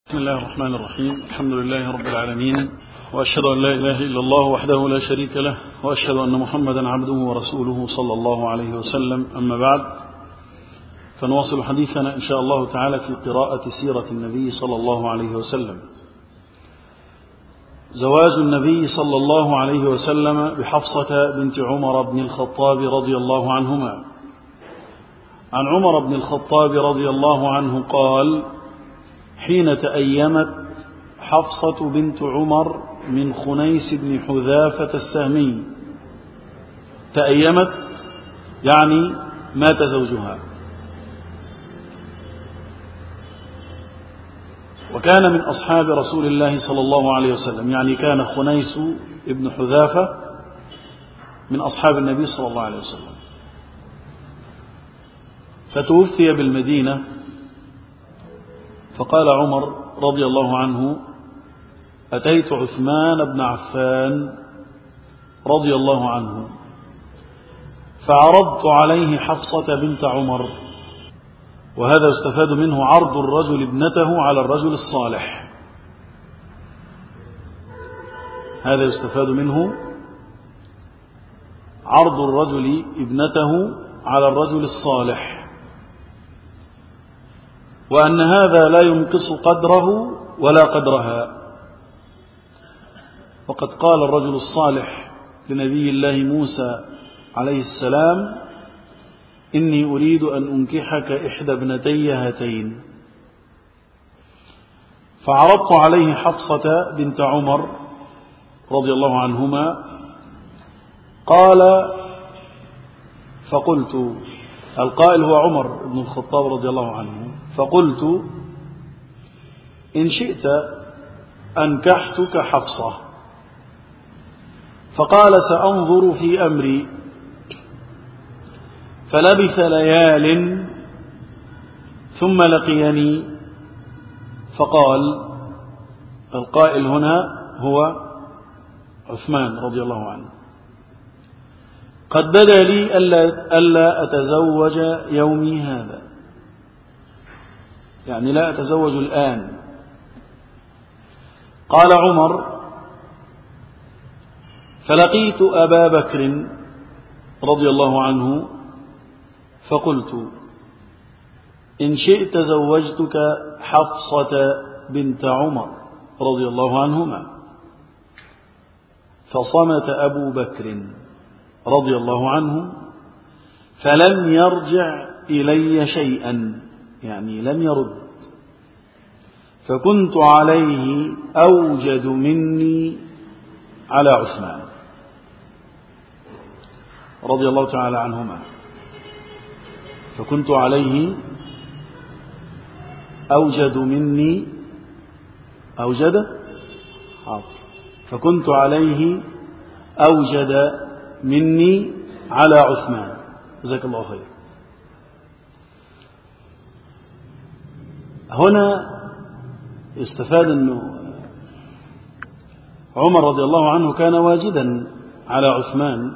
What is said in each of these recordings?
بسم الله الرحمن الرحيم. الحمد لله رب العالمين، وأشهد أن لا إله إلا الله وحده لا شريك له، وأشهد أن محمدا عبده ورسوله صلى الله عليه وسلم. أما بعد، فنواصل حديثنا إن شاء الله تعالى في قراءة سيرة النبي صلى الله عليه وسلم. زواج النبي صلى الله عليه وسلم بحفصة بنت عمر بن الخطاب رضي الله عنهما. عن عمر بن الخطاب رضي الله عنه قال: حين تأيمت حفصة بنت عمر من خنيس بن حذافة السهمي، تأيمت يعني مات زوجها، وكان من أصحاب رسول الله صلى الله عليه وسلم، يعني كان خنيس بن حذافة من أصحاب النبي صلى الله عليه وسلم، فتوفي بالمدينة. فقال عمر رضي الله عنه: أتيت عثمان بن عفان رضي الله عنه فعرضت عليه حفصة بنت عمر. وهذا يستفاد منه عرض الرجل ابنته على الرجل الصالح، هذا يستفاد منه عرض الرجل ابنته على الرجل الصالح، وأن هذا لا ينقص قدره ولا قدرها. وقد قال الرجل الصالح لنبي الله موسى عليه السلام: إني أريد أن أنكحك إحدى ابنتي هاتين. فعرضت عليه حفصة بنت عمر رضي الله عنهما. قال: فقلت، القائل هو عمر بن الخطاب رضي الله عنه، فقلت: إن شئت أنكحتك حفصة. فقال: سأنظر في أمري. فلبث ليال ثم لقيني فقال، القائل هنا هو عثمان رضي الله عنه: قد بدا لي ألا أتزوج يومي هذا، يعني لا أتزوج الآن. قال عمر: فلقيت أبا بكر رضي الله عنه فقلت: إن شئت زوجتك حفصة بنت عمر رضي الله عنهما. فصمت أبو بكر رضي الله عنه فلم يرجع إلي شيئا، يعني لم يرد. فكنت عليه أوجد مني على عثمان رضي الله تعالى عنهما. فكنت عليه أوجد مني، أوجد حاضر، فكنت عليه أوجد مني على عثمان. جزاك الله خير. هنا يستفاد أنه عمر رضي الله عنه كان واجدا على عثمان،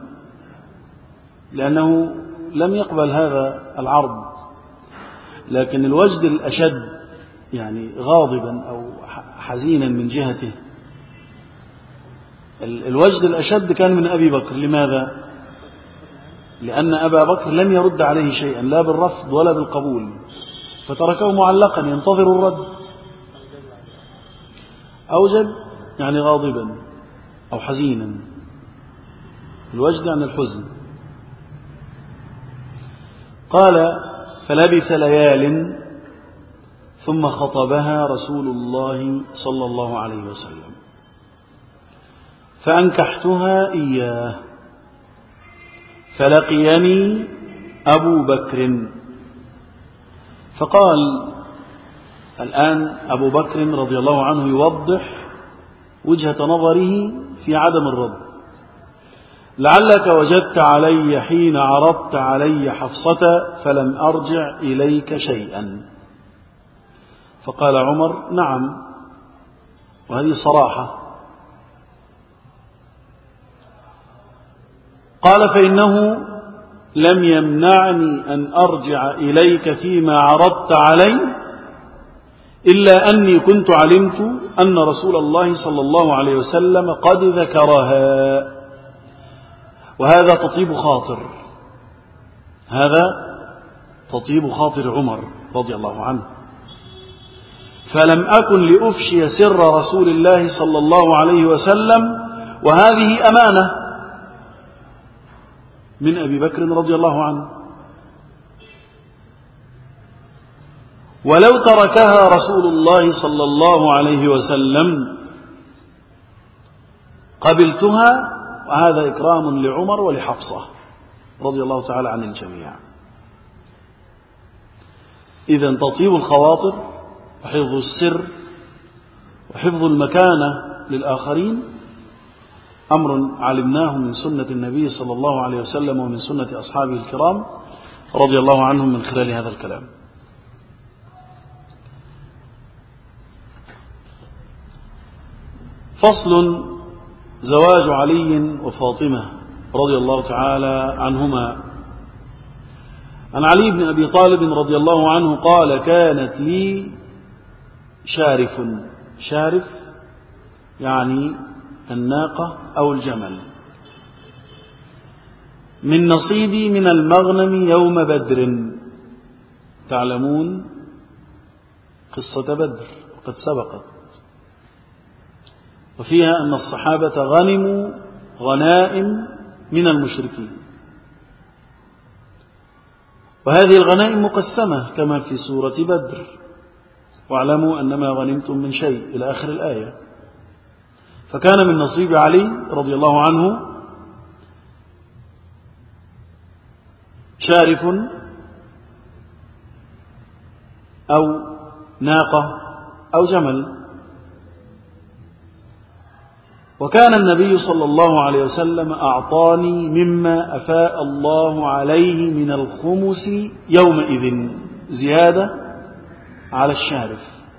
لأنه لم يقبل هذا العرض. لكن الوجد الأشد، يعني غاضبا أو حزينا من جهته، الوجد الأشد كان من أبي بكر. لماذا؟ لأن أبا بكر لم يرد عليه شيئا، لا بالرفض ولا بالقبول، فتركه معلقا ينتظر الرد. أوجد يعني غاضبا أو حزينا، الوجد عن الحزن. قال: فلبث ليال ثم خطبها رسول الله صلى الله عليه وسلم فأنكحتها إياه. فلقيني أبو بكر فقال، الآن أبو بكر رضي الله عنه يوضح وجهة نظره في عدم الرد: لعلك وجدت علي حين عرضت علي حفصة فلم أرجع إليك شيئا. فقال عمر: نعم. وهذه صراحة. قال: فإنه لم يمنعني أن أرجع إليك فيما عرضت علي إلا أني كنت علمت أن رسول الله صلى الله عليه وسلم قد ذكرها. وهذا تطيب خاطر، هذا تطيب خاطر عمر رضي الله عنه. فلم أكن لأفشي سر رسول الله صلى الله عليه وسلم، وهذه أمانة من أبي بكر رضي الله عنه. ولو تركها رسول الله صلى الله عليه وسلم قبلتها، وهذا إكرام لعمر ولحفصة رضي الله تعالى عن الجميع. إذن تطيب الخواطر وحفظ السر وحفظ المكانة للآخرين أمر علمناه من سنة النبي صلى الله عليه وسلم ومن سنة أصحابه الكرام رضي الله عنهم من خلال هذا الكلام. فصل: زواج علي وفاطمة رضي الله تعالى عنهما. عن علي بن أبي طالب رضي الله عنه قال: كانت لي شارف. شارف يعني الناقة أو الجمل، من نصيبي من المغنم يوم بدر. تعلمون قصة بدر قد سبقت، وفيها أن الصحابة غنموا غنائم من المشركين، وهذه الغنائم مقسمة كما في سورة بدر: واعلموا أنما غنمتم من شيء إلى آخر الآية. فكان من نصيب علي رضي الله عنه شارف أو ناقة أو جمل. وكان النبي صلى الله عليه وسلم أعطاني مما أفاء الله عليه من الخمس يومئذ زيادة على الشارف.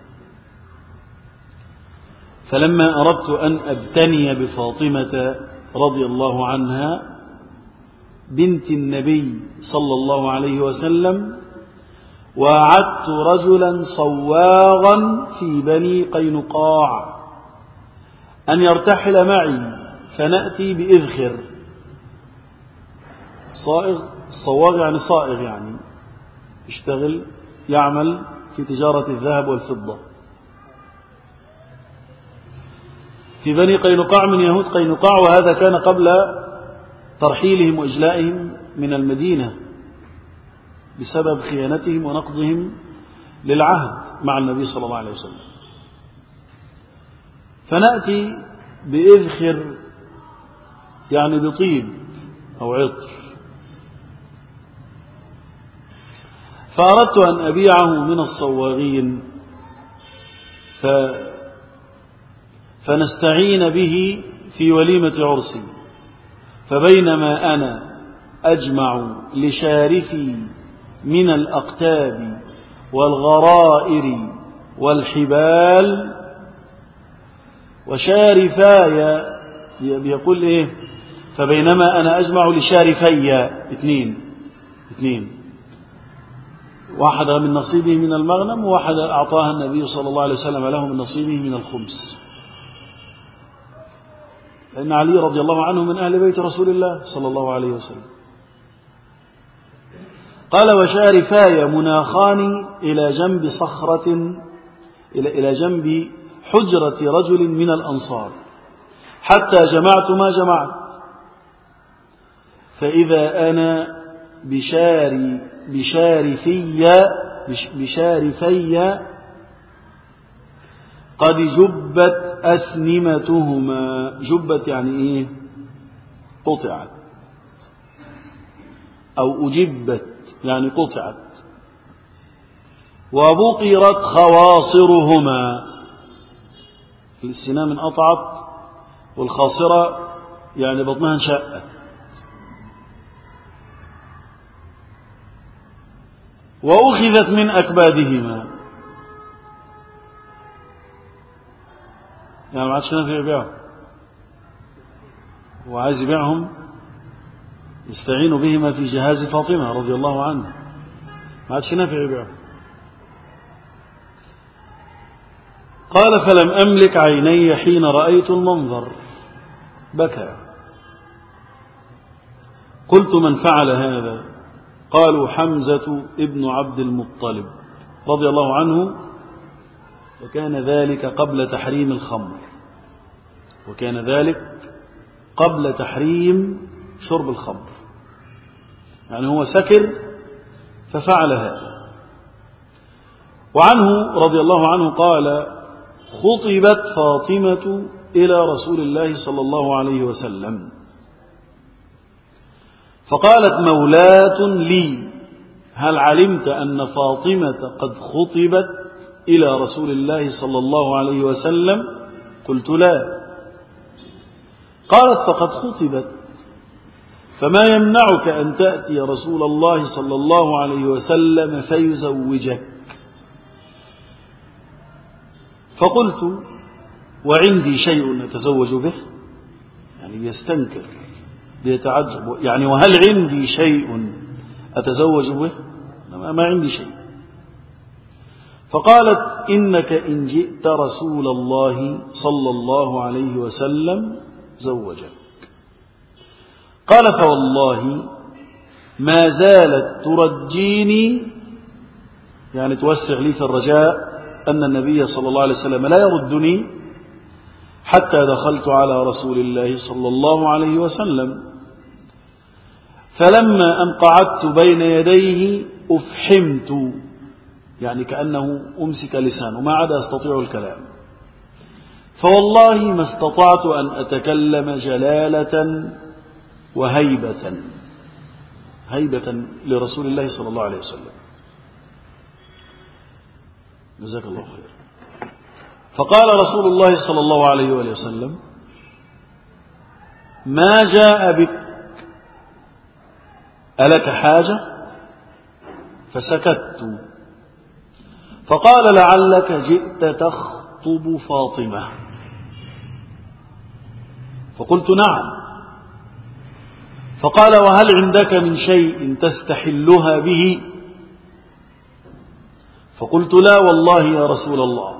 فلما أردت أن أبتني بفاطمة رضي الله عنها بنت النبي صلى الله عليه وسلم، وأعدت رجلا صواغا في بني قينقاع أن يرتحل معي فنأتي بإذخر. الصواغ يعني صائغ، يعني يشتغل يعمل في تجارة الذهب والفضة في بني قينقاع من يهود قينقاع، وهذا كان قبل ترحيلهم وإجلائهم من المدينة بسبب خيانتهم ونقضهم للعهد مع النبي صلى الله عليه وسلم. فنأتي بإذخر يعني بطيب أو عطر، فأردت أن أبيعه من الصواغين فنستعين به في وليمة عرسي. فبينما أنا أجمع لشارفي من الأقتاب والغرائر والحبال وشارفاي، بيقول إيه؟ فبينما أنا أجمع لشارفي اثنين، واحدة من نصيبه من المغنم، وواحدة أعطاها النبي صلى الله عليه وسلم له من نصيبه من الخمس، لأن علي رضي الله عنه من أهل بيت رسول الله صلى الله عليه وسلم. قال: وشارفاي مناخان إلى جنب صخرة، إلى جنب حجرة رجل من الأنصار، حتى جمعت ما جمعت، فإذا أنا بشارفي قد جبت أسنمتهما. جبت يعني إيه؟ قطعت، أو أجبت يعني قطعت. وبقرت خواصرهما، السنام انقطعت، والخاصرة يعني بطنها انشقت. وأخذت من أكبادهما، يعني ما عادش نافع يبيعهم، وعايز يبيعهم يستعين بهما في جهاز فاطمة رضي الله عنها، ما عادش نافع يبيعهم. قال فلم أملك عيني حين رأيت المنظر، بكى. قلت من فعل هذا؟ قالوا حمزة ابن عبد المطلب رضي الله عنه، وكان ذلك قبل تحريم الخمر، وكان ذلك قبل تحريم شرب الخمر، يعني هو سكر ففعل هذا. وعنه رضي الله عنه قال خطبت فاطمة إلى رسول الله صلى الله عليه وسلم، فقالت مولاة لي هل علمت أن فاطمة قد خطبت إلى رسول الله صلى الله عليه وسلم؟ قلت لا. قالت فقد خطبت، فما يمنعك أن تأتي رسول الله صلى الله عليه وسلم فيزوجك؟ فقلت وعندي شيء أتزوج به، يعني يستنكر بيتعجب، يعني وهل عندي شيء أتزوج به؟ ما عندي شيء. فقالت إنك إن جئت رسول الله صلى الله عليه وسلم زوجك. قال فوالله ما زالت ترجيني، يعني توسع لي في الرجاء أن النبي صلى الله عليه وسلم لا يردني، حتى دخلت على رسول الله صلى الله عليه وسلم، فلما أن قعدت بين يديه أفحمت، يعني كأنه أمسك لسانه ما عاد أستطيع الكلام، فوالله ما استطعت أن أتكلم جلالة وهيبة، هيبة لرسول الله صلى الله عليه وسلم. جزاك الله خير. فقال رسول الله صلى الله عليه وسلم ما جاء بك، ألك حاجة؟ فسكت. فقال لعلك جئت تخطب فاطمة. فقلت نعم. فقال وهل عندك من شيء تستحلها به؟ فقلت لا والله يا رسول الله.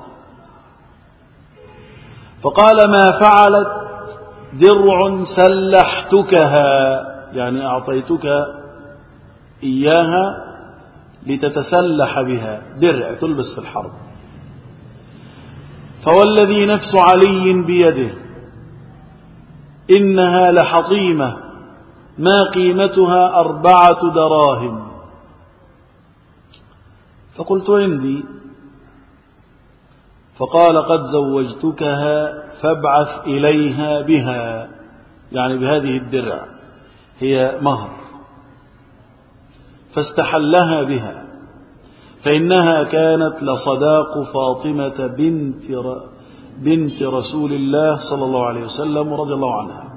فقال ما فعلت درع سلحتكها، يعني أعطيتك إياها لتتسلح بها، درع تلبس في الحرب. فوالذي نفس علي بيده إنها لحطيمة ما قيمتها 4 دراهم. فقلت عندي. فقال قد زوجتكها فابعث إليها بها، يعني بهذه الدرع، هي مهر، فاستحلها بها، فإنها كانت لصداق فاطمة بنت رسول الله صلى الله عليه وسلم رضي الله عنها.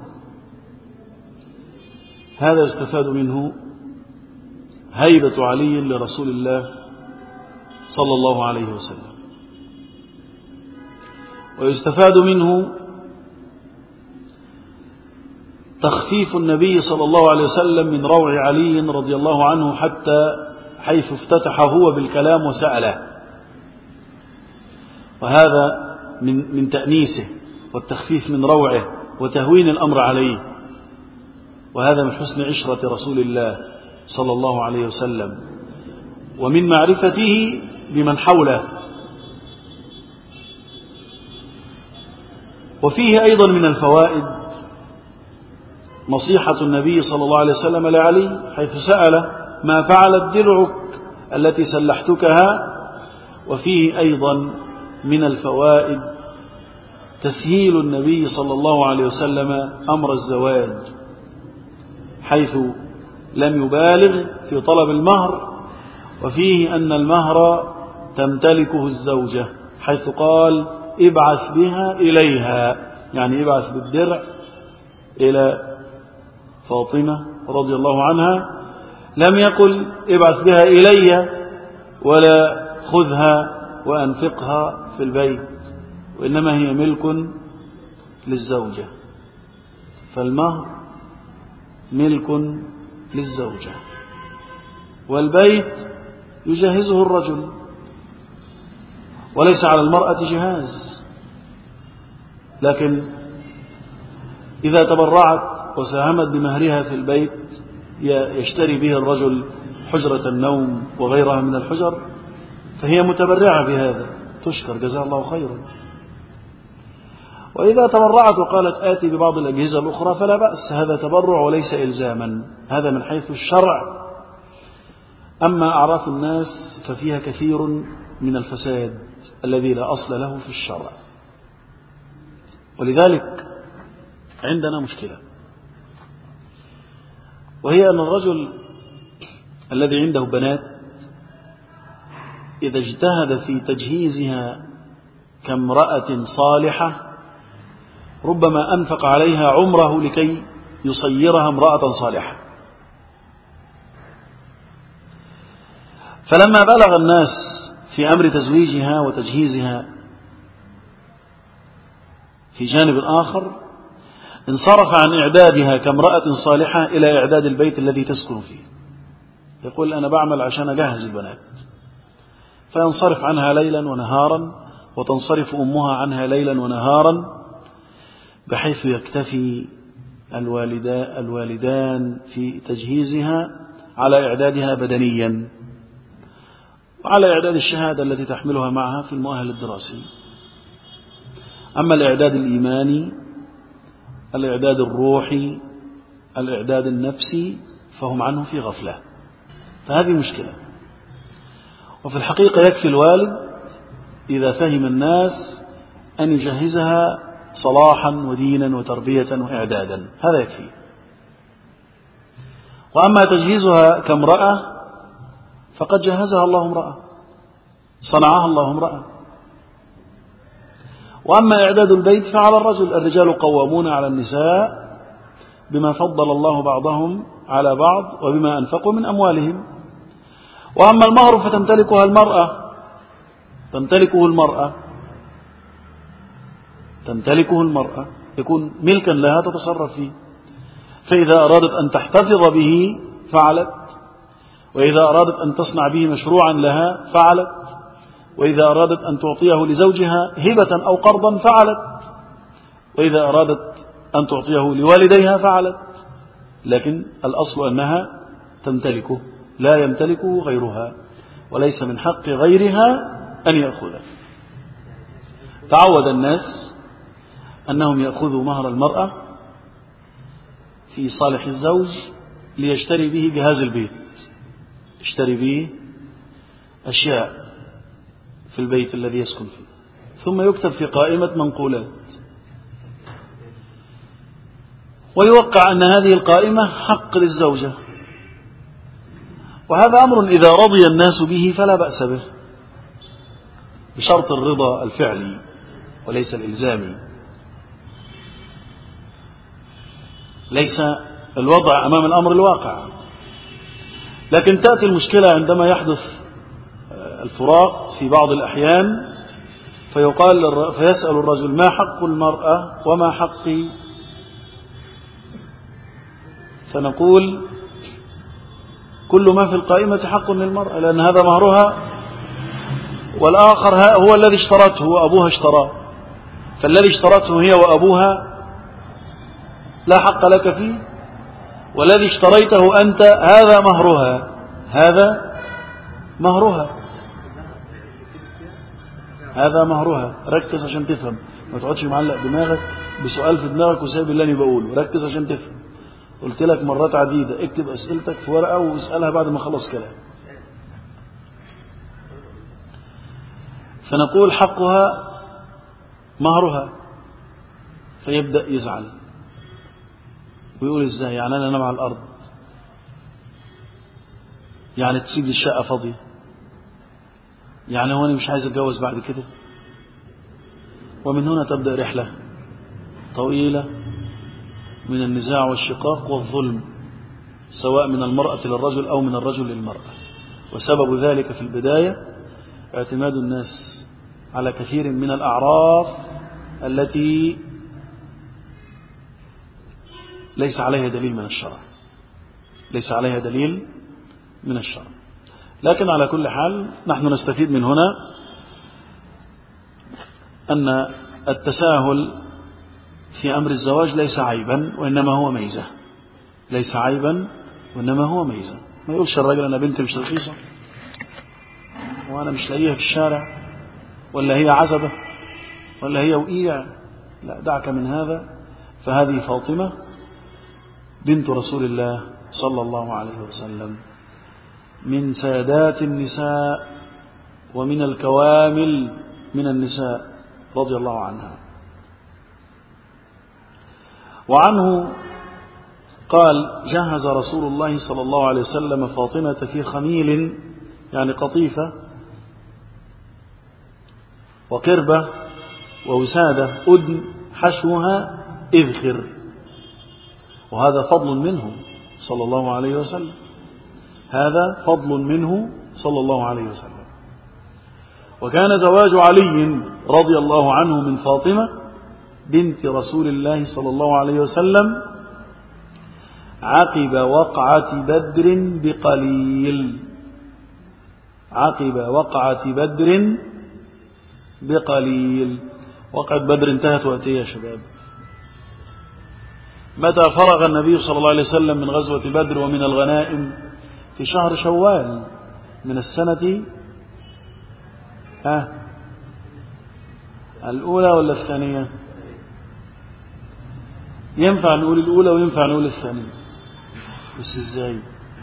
هذا يستفاد منه هيبة علي لرسول الله صلى الله عليه وسلم، ويستفاد منه تخفيف النبي صلى الله عليه وسلم من روع علي رضي الله عنه، حتى حيث افتتح هو بالكلام وسأله، وهذا من تأنيسه والتخفيف من روعه وتهوين الأمر عليه، وهذا من حسن عشرة رسول الله صلى الله عليه وسلم ومن معرفته بمن حوله. وفيه أيضا من الفوائد نصيحة النبي صلى الله عليه وسلم لعلي، حيث سأل ما فعلت درعك التي سلحتكها. وفيه أيضا من الفوائد تسهيل النبي صلى الله عليه وسلم أمر الزواج، حيث لم يبالغ في طلب المهر، وفيه أن المهر تمتلكه الزوجة، حيث قال ابعث بها إليها، يعني ابعث بالدرع إلى فاطمة رضي الله عنها، لم يقل ابعث بها إلي ولا خذها وأنفقها في البيت، وإنما هي ملك للزوجة، فالمهر ملك للزوجة، والبيت يجهزه الرجل وليس على المرأة جهاز. لكن إذا تبرعت وساهمت بمهرها في البيت يشتري به الرجل حجرة النوم وغيرها من الحجر فهي متبرعة بهذا، تشكر جزاها الله خيرا. وإذا تبرعت وقالت آتي ببعض الأجهزة الأخرى فلا بأس، هذا تبرع وليس إلزاما، هذا من حيث الشرع. أما أعراف الناس ففيها كثير من الفساد الذي لا أصل له في الشرع. ولذلك عندنا مشكلة، وهي أن الرجل الذي عنده بنات إذا اجتهد في تجهيزها كامرأة صالحة ربما أنفق عليها عمره لكي يصيرها امرأة صالحة. فلما بلغ الناس في أمر تزويجها وتجهيزها في جانب آخر انصرف عن إعدادها كامرأة صالحة إلى إعداد البيت الذي تسكن فيه. يقول أنا بعمل عشان أجهز البنات، فينصرف عنها ليلا ونهارا وتنصرف أمها عنها ليلا ونهارا، بحيث يكتفي الوالدان في تجهيزها على إعدادها بدنيا وعلى إعداد الشهادة التي تحملها معها في المؤهل الدراسي. أما الإعداد الإيماني، الإعداد الروحي، الإعداد النفسي، فهم عنه في غفلة. فهذه مشكلة. وفي الحقيقة يكفي الوالد إذا فهم الناس أن يجهزها صلاحا ودينا وتربية وإعدادا، هذا يكفي. وأما تجهيزها كامرأة فقد جهزها الله امرأة، صنعها الله امرأة. وأما إعداد البيت فعلى الرجل، الرجال قوامون على النساء بما فضل الله بعضهم على بعض وبما أنفقوا من أموالهم. وأما المهر فتمتلكه المرأة، يكون ملكا لها تتصرف فيه. فإذا أرادت أن تحتفظ به فعلت، وإذا أرادت أن تصنع به مشروعا لها فعلت، وإذا أرادت أن تعطيه لزوجها هبة أو قرضا فعلت، وإذا أرادت أن تعطيه لوالديها فعلت. لكن الأصل أنها تمتلكه، لا يمتلكه غيرها، وليس من حق غيرها أن يأخذه. تعود الناس أنهم يأخذوا مهر المرأة في صالح الزوج ليشتري به جهاز البيت، يشتري به أشياء في البيت الذي يسكن فيه، ثم يكتب في قائمة منقولات ويوقع أن هذه القائمة حق للزوجة. وهذا أمر إذا رضي الناس به فلا بأس به، بشرط الرضا الفعلي وليس الإلزامي. ليس الوضع أمام الأمر الواقع. لكن تأتي المشكلة عندما يحدث الفراق في بعض الأحيان، فيسأل الرجل ما حق المرأة وما حقي، فنقول كل ما في القائمة حق للمرأة لأن هذا مهرها، والآخر هو الذي اشترته وأبوها اشتراه، فالذي اشترته هي وأبوها لا حق لك فيه، والذي اشتريته أنت هذا مهرها. ركز عشان تفهم، ما تقعدش معلق دماغك بسؤال في دماغك وسايب اللي أنا بقوله. ركز عشان تفهم. قلت لك مرات عديدة اكتب أسئلتك في ورقة واسألها بعد ما خلص كلام. فنقول حقها مهرها، فيبدأ يزعل ويقول ازاي يعني أنا أنام على الأرض، يعني تسيب لي الشقة فاضية، يعني هو أنا مش عايز أتجوز بعد كده. ومن هنا تبدأ رحلة طويلة من النزاع والشقاق والظلم، سواء من المرأة للرجل أو من الرجل للمرأة. وسبب ذلك في البداية اعتماد الناس على كثير من الأعراف التي ليس عليها دليل من الشرع. لكن على كل حال نحن نستفيد من هنا أن التساهل في أمر الزواج ليس عيبا وإنما هو ميزة، ليس عيبا وإنما هو ميزة. ما يقولش الرجل أنا بنتي مش رخيصة وأنا مش لاقيها في الشارع، ولا هي عزبة، ولا هي وقيع. لا، دعك من هذا. فهذه فاطمة بنت رسول الله صلى الله عليه وسلم من سادات النساء ومن الكوامل من النساء رضي الله عنها. وعنه قال جهز رسول الله صلى الله عليه وسلم فاطمة في خميل، يعني قطيفة وقربة ووسادة أدن حشوها إذخر، وهذا فضل منه صلى الله عليه وسلم، هذا فضل منه صلى الله عليه وسلم. وكان زواج علي رضي الله عنه من فاطمة بنت رسول الله صلى الله عليه وسلم عقب وقعة بدر بقليل، عقب وقعة بدر بقليل. وقعة بدر انتهت وقتها يا شباب. متى فرغ النبي صلى الله عليه وسلم من غزوة بدر ومن الغنائم؟ في شهر شوال من السنة الأولى ولا الثانية؟ ينفع نقول الأولى وينفع نقول الثانية، بس ازاي؟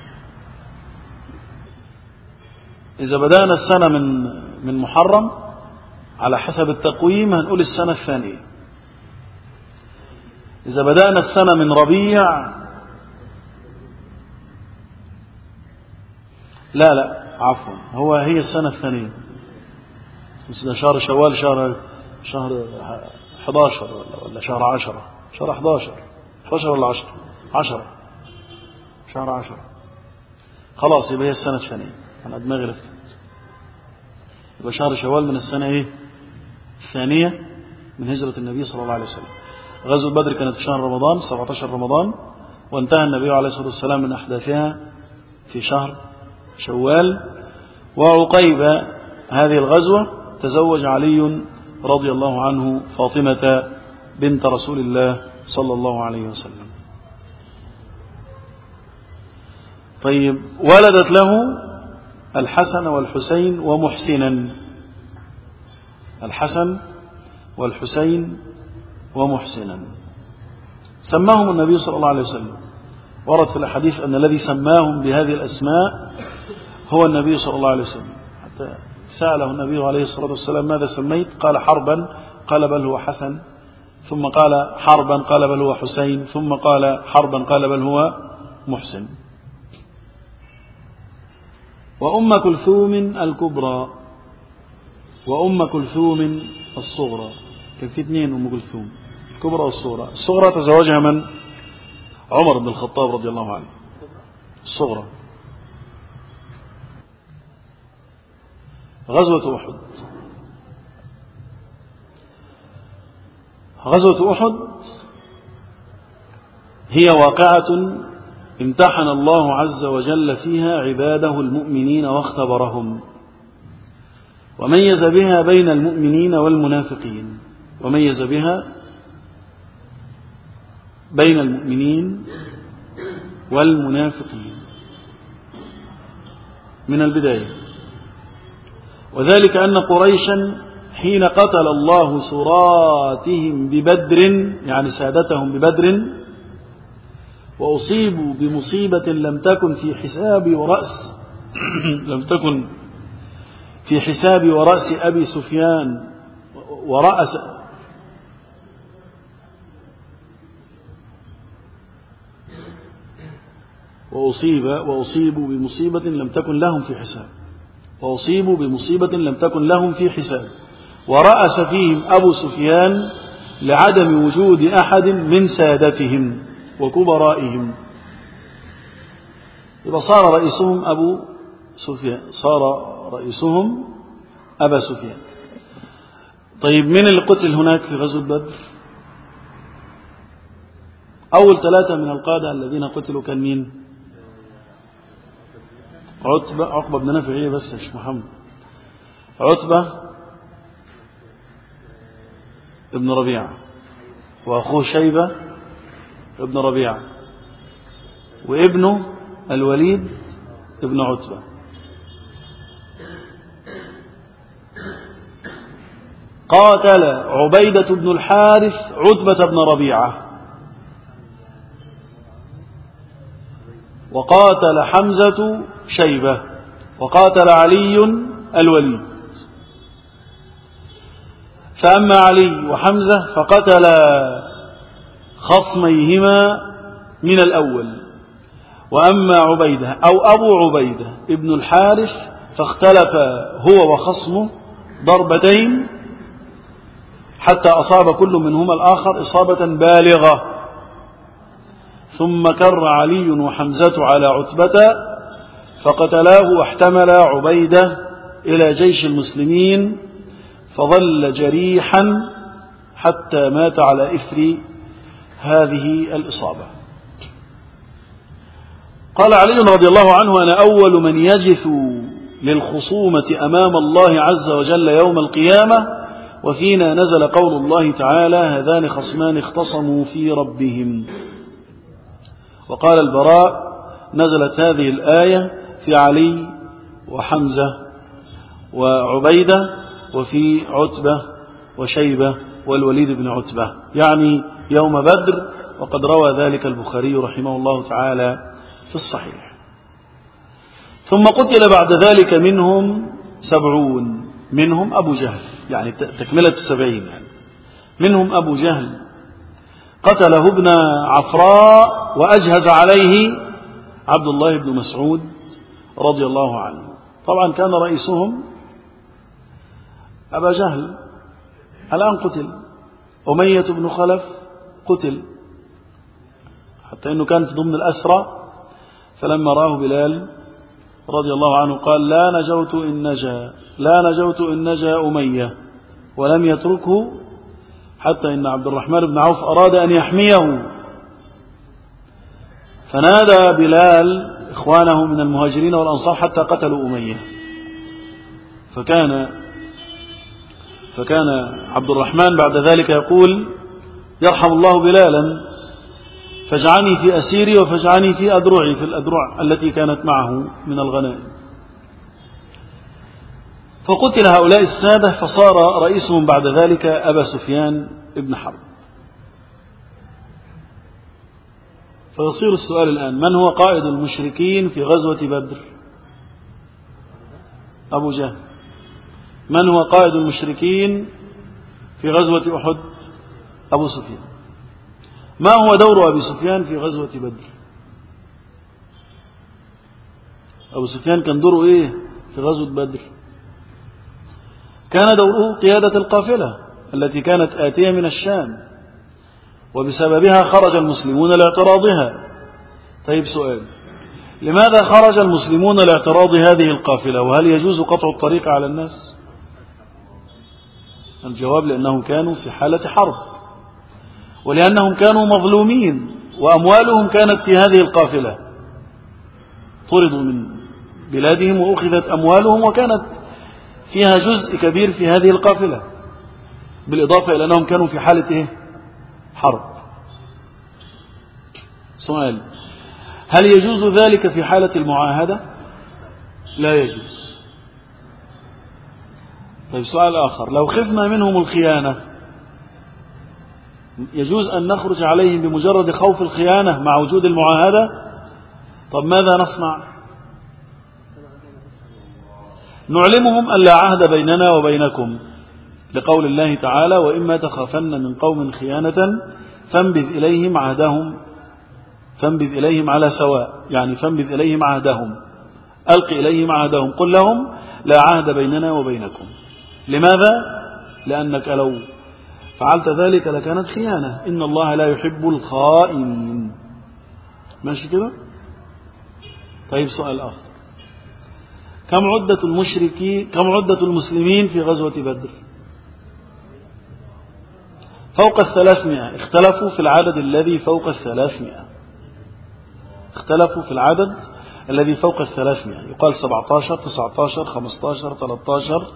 إذا بدأنا السنة من محرم على حسب التقويم هنقول السنة الثانية. إذا بدأنا السنة من ربيع، لا عفوا، هي السنة الثانية. بس ده شهر شوال شهر 11 ولا شهر 10، شهر 11 ولا 10 شهر 10. خلاص يبقى هي السنة الثانية. أنا دماغي لفت. يبقى شهر شوال من السنة الثانية من هجرة النبي صلى الله عليه وسلم. غزوة بدر كانت في شهر رمضان 17 رمضان، وانتهى النبي عليه الصلاة والسلام من أحداثها في شهر شوال. وعقيب هذه الغزوة تزوج علي رضي الله عنه فاطمة بنت رسول الله صلى الله عليه وسلم. طيب، ولدت له الحسن والحسين ومحسنا، الحسن والحسين ومحسنا. سماهم النبي صلى الله عليه وسلم. ورد في الحديث أن الذي سماهم بهذه الأسماء هو النبي صلى الله عليه وسلم. حتى سأله النبي عليه الصلاة والسلام ماذا سميت؟ قال حربا، قال بل هو حسن، ثم قال حربا، قال بل هو حسين، ثم قال حربا، قال بل هو محسن. وأم كلثوم الكبرى وأم كلثوم الصغرى. كان في اثنين أم كلثوم، الكبرى والصغرى. الصغرى تزوجها من؟ عمر بن الخطاب رضي الله عنه. الصغرى غزوة أحد. غزوة أحد هي واقعة امتحن الله عز وجل فيها عباده المؤمنين واختبرهم، وميز بها بين المؤمنين والمنافقين، وميز بها بين المؤمنين والمنافقين من البداية. وذلك أن قريشا حين قتل الله سراتهم ببدر، يعني سادتهم ببدر، وأصيبوا بمصيبة لم تكن في حساب ورأس لم تكن في حساب ورأس أبي سفيان وأصيبوا بمصيبة لم تكن لهم في حساب، وأصيبوا بمصيبة لم تكن لهم في حساب، ورأس فيهم أبو سفيان لعدم وجود أحد من سادتهم وكبرائهم. يبقى صار رئيسهم أبو سفيان، صار رئيسهم أبا سفيان. طيب، من اللي قتل هناك في غزوة بدر؟ أول 3 من القادة الذين قتلوا كان مين؟ عقبة بن نافع. ايه بس يا شيخ محمد؟ عتبة ابن ربيعة وأخوه شيبة ابن ربيعة، وابنه الوليد ابن عتبة. قاتل عبيدة بن الحارث عتبة بن ربيعة، وقاتل حمزة شيبة، وقاتل علي الوليد. فأما علي وحمزة فقتل خصميهما من الأول، وأما عبيدة أو أبو عبيدة ابن الحارث فاختلف هو وخصمه ضربتين حتى أصاب كل منهما الآخر إصابة بالغة، ثم كر علي وحمزة على عتبة فقتلاه، واحتمل عبيدة إلى جيش المسلمين فظل جريحا حتى مات على إثر هذه الإصابة. قال علي رضي الله عنه: أنا أول من يجث للخصومة أمام الله عز وجل يوم القيامة، وفينا نزل قول الله تعالى: هذان خصمان اختصموا في ربهم. وقال البراء: نزلت هذه الآية في علي وحمزة وعبيدة وفي عتبة وشيبة والوليد بن عتبة، يعني يوم بدر، وقد روى ذلك البخاري رحمه الله تعالى في الصحيح. ثم قتل بعد ذلك منهم 70، منهم أبو جهل، يعني تكملة 70 يعني. منهم أبو جهل قتله ابن عفراء، وأجهز عليه عبد الله بن مسعود رضي الله عنه. طبعا كان رئيسهم أبا جهل، الآن قتل. أمية بن خلف قتل، حتى أنه كان في ضمن الأسرى، فلما راه بلال رضي الله عنه قال: لا نجوت إن نجا أمية، ولم يتركه حتى إن عبد الرحمن بن عوف أراد أن يحميه، فنادى بلال إخوانه من المهاجرين والأنصار حتى قتلوا أمية. فكان عبد الرحمن بعد ذلك يقول: يرحم الله بلالا، فاجعني في أسيري وفاجعني في أدرعي، في الأدرع التي كانت معه من الغنائم. فقتل هؤلاء السادة، فصار رئيسهم بعد ذلك أبا سفيان ابن حرب. فيصير السؤال الآن: من هو قائد المشركين في غزوة بدر؟ أبو جهل. من هو قائد المشركين في غزوة أحد؟ أبو سفيان. ما هو دور أبي سفيان في غزوة بدر؟ أبو سفيان كان دوره إيه في غزوة بدر؟ كان دوره قيادة القافلة التي كانت آتية من الشام، وبسببها خرج المسلمون لاعتراضها. طيب سؤال: لماذا خرج المسلمون لاعتراض هذه القافلة؟ وهل يجوز قطع الطريق على الناس؟ الجواب: لأنهم كانوا في حالة حرب، ولأنهم كانوا مظلومين، وأموالهم كانت في هذه القافلة، طردوا من بلادهم وأخذت أموالهم، وكانت فيها جزء كبير في هذه القافلة، بالإضافة إلى أنهم كانوا في حالة إيه؟ حرب. سؤال: هل يجوز ذلك في حالة المعاهدة؟ لا يجوز. طيب سؤال آخر: لو خفنا منهم الخيانة، يجوز أن نخرج عليهم بمجرد خوف الخيانة مع وجود المعاهدة؟ طب ماذا نصنع؟ نعلمهم أن لا عهد بيننا وبينكم، لقول الله تعالى: وإما تخافن من قوم خيانة فانبذ إليهم على سواء، يعني فانبذ إليهم عهدهم، ألق إليهم عهدهم، قل لهم لا عهد بيننا وبينكم. لماذا؟ لأنك لو فعلت ذلك لكانت خيانة، إن الله لا يحب الخائنين. ماشي كده؟ طيب سؤال آخر: كم عدة المسلمين في غزوة بدر؟ فوق 300. اختلفوا في العدد الذي فوق 300. اختلفوا في العدد الذي فوق 300، يقال 17 19 15 13.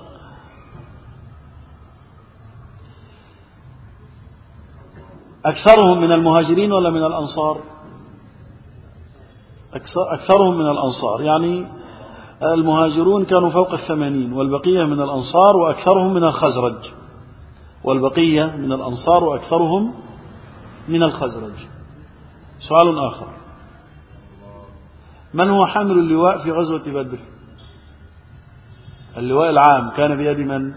أكثرهم من المهاجرين ولا من الأنصار؟ أكثرهم من الأنصار، يعني المهاجرون كانوا فوق 80 والبقية من الأنصار وأكثرهم من الخزرج، والبقية من الأنصار وأكثرهم من الخزرج. سؤال آخر: من هو حامل اللواء في غزوة بدر؟ اللواء العام كان بيد من؟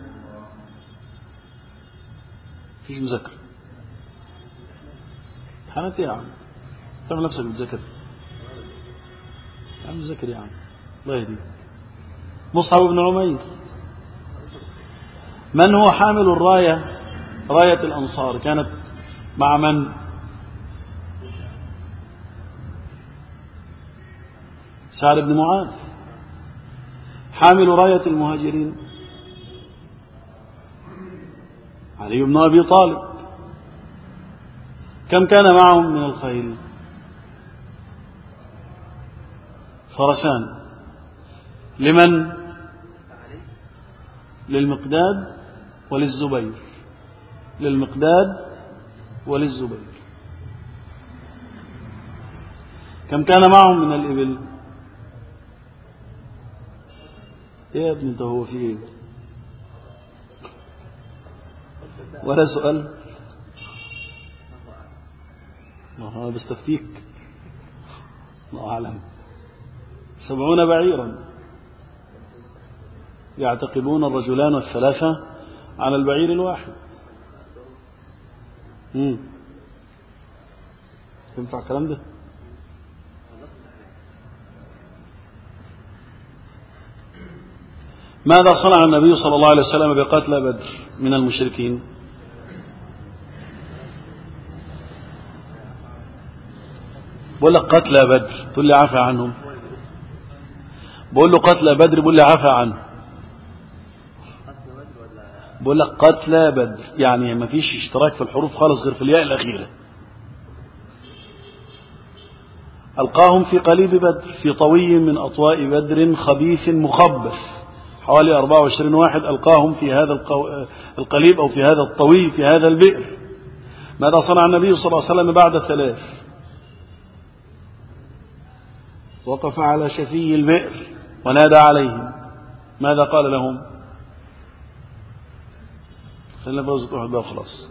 فيش مذكر. حنتي يا عم، تعمل نفسك بتذكر يا عم، ذكر يا عم، الله يهديك. مصعب بن عمير. من هو حامل الراية، راية الأنصار كانت مع من؟ سعد بن معاذ. حامل راية المهاجرين علي بن أبي طالب. كم كان معهم من الخيل؟ فرسان. لمن؟ للمقداد وللزبير. للمقداد وللزبير. كم كان معهم من الإبل؟ يا ابني انت هو في ايه؟ ولا سؤال؟ ما بستفتيك، الله أعلم. 70 بعيرا يعتقبون الرجلان والثلاثة على البعير الواحد. ينفع الكلام ده؟ ماذا صنع النبي صلى الله عليه وسلم بقتلى بدر من المشركين؟ بقول لك قتلى بدر تقول لي عفى عنهم، بقول له قتلى بدر بقول لي عفى عنه. بقول لك قتلى بدر يعني ما فيش اشتراك في الحروف خالص غير في الياء الأخيرة. ألقاهم في قليب بدر، في طوي من أطواء بدر خبيث مخبث، حوالي 24 واحد ألقاهم في هذا القليب أو في هذا الطوي في هذا البئر. ماذا صنع النبي صلى الله عليه وسلم بعد 3؟ وقف على شفي البئر ونادى عليهم. ماذا قال لهم؟ خلينا فوزة أحد بقى خلاص.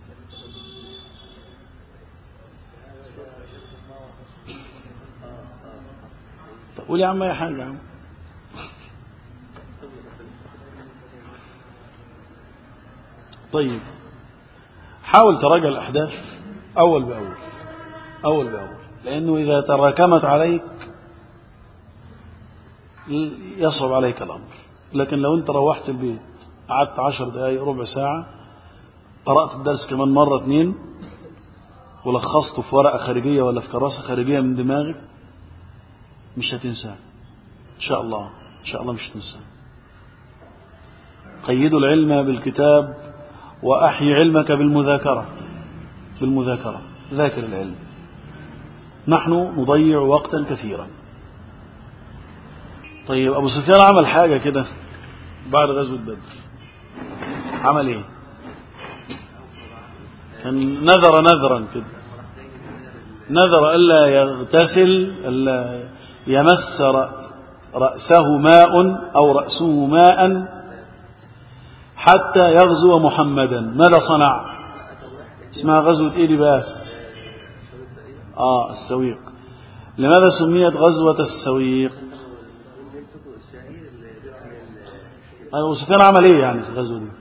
طب قول يا عم أي حاجة يا عم. طيب حاول تراجع الأحداث أول بأول أول بأول، لأنه إذا تراكمت عليك يصعب عليك الأمر. لكن لو أنت روحت البيت قعدت 10 دقائق ربع ساعة قرأت الدرس كمان مرة 2 ولخصته في ورقة خارجية ولا في كراسة خارجية من دماغك مش هتنساه إن شاء الله. إن شاء الله مش هتنساه. قيدوا العلم بالكتاب وأحيي علمك بالمذاكرة. بالمذاكرة ذاكر العلم. نحن نضيع وقتا كثيرا. طيب أبو سفيان عمل حاجة كده بعد غزوة بدر. عمل إيه؟ كان نذرا كده، نذر ألا يغتسل، ألا يمس رأسه ماء أو رأسه ماء حتى يغزو محمدا. ماذا صنع؟ اسمها غزوة إيه دي بقى؟ السويق. لماذا سميت غزوة السويق؟ أبو سفيان عمل إيه يعني في الغزوة دي؟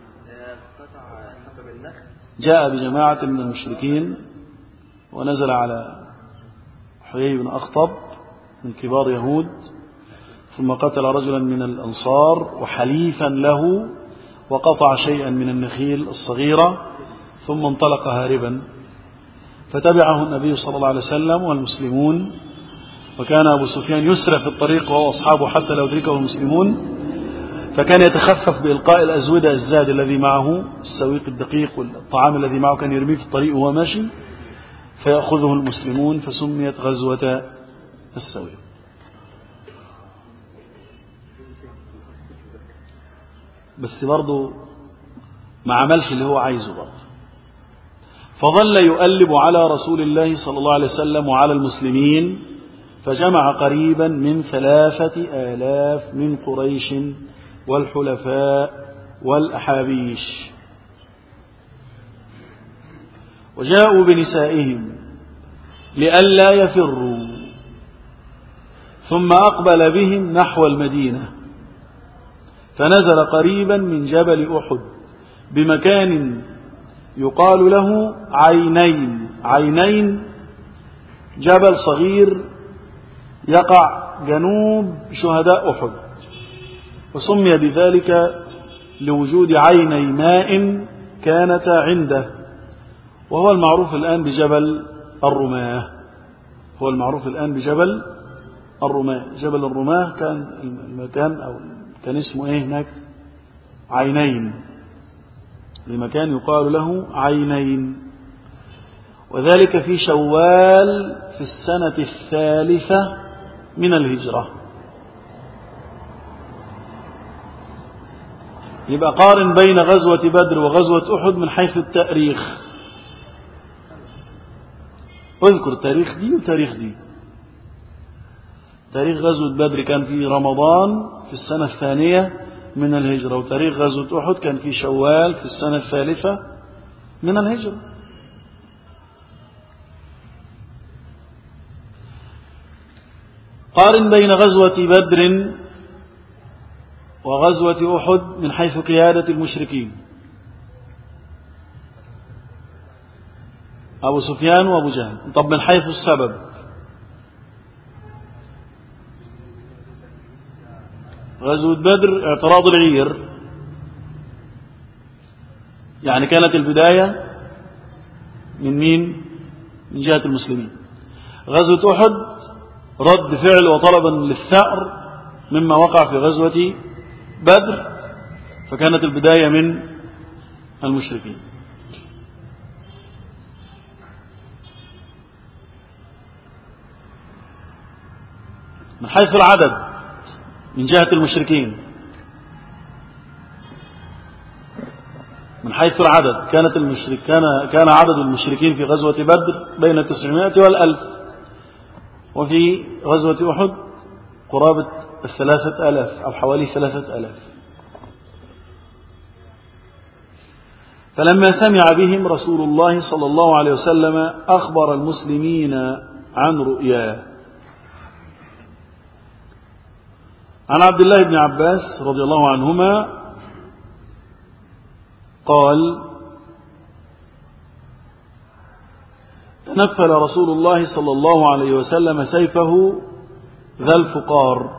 جاء بجماعة من المشركين ونزل على حيي بن أخطب من كبار يهود، ثم قتل رجلا من الأنصار وحليفا له وقطع شيئا من النخيل الصغيرة، ثم انطلق هاربا. فتبعه النبي صلى الله عليه وسلم والمسلمون، وكان أبو سفيان يسرع في الطريق وهو أصحابه حتى لو أدركه المسلمون، فكان يتخفف بإلقاء الأزودة الزاد الذي معه، السويق الدقيق والطعام الذي معه كان يرميه في الطريق وهو ماشي فيأخذه المسلمون، فسميت غزوة السويق. بس برضه ما عملش اللي هو عايزه برضه. فظل يؤلب على رسول الله صلى الله عليه وسلم وعلى المسلمين، فجمع قريبا من 3000 من قريش والحلفاء والأحابيش، وجاءوا بنسائهم لئلا يفروا، ثم أقبل بهم نحو المدينة، فنزل قريبا من جبل أحد بمكان يقال له عينين. عينين جبل صغير يقع جنوب شهداء أحد، وسمي بذلك لوجود عيني ماء كانتا عنده، وهو المعروف الآن بجبل الرماة. هو المعروف الآن بجبل الرماة. جبل الرماة كان المكان أو كان اسمه إيه هناك؟ عينين، لمكان يقال له عينين، وذلك في شوال في السنة 3 من الهجرة. يبقى قارن بين غزوة بدر وغزوة أحد من حيث التاريخ، اذكر تاريخ دي وتاريخ دي. تاريخ غزوة بدر كان في رمضان في السنة 2 من الهجرة، وتاريخ غزوة أحد كان في شوال في السنة 3 من الهجرة. قارن بين غزوة بدر وغزوة أحد من حيث قيادة المشركين، أبو سفيان وأبو جهل. طب من حيث السبب، غزوة بدر اعتراض العير، يعني كانت البداية من مين؟ من جهة المسلمين. غزوة أحد رد فعل وطلبا للثأر مما وقع في غزوة بدر، فكانت البداية من المشركين. من حيث العدد من جهة المشركين، من حيث العدد كان عدد المشركين في غزوة بدر بين 900 و1000، وفي غزوة أحد قرابة 3000 أو حوالي 3000. فلما سمع بهم رسول الله صلى الله عليه وسلم أخبر المسلمين عن رؤياه. عن عبد الله بن عباس رضي الله عنهما قال: تنفل رسول الله صلى الله عليه وسلم سيفه ذا الفقار،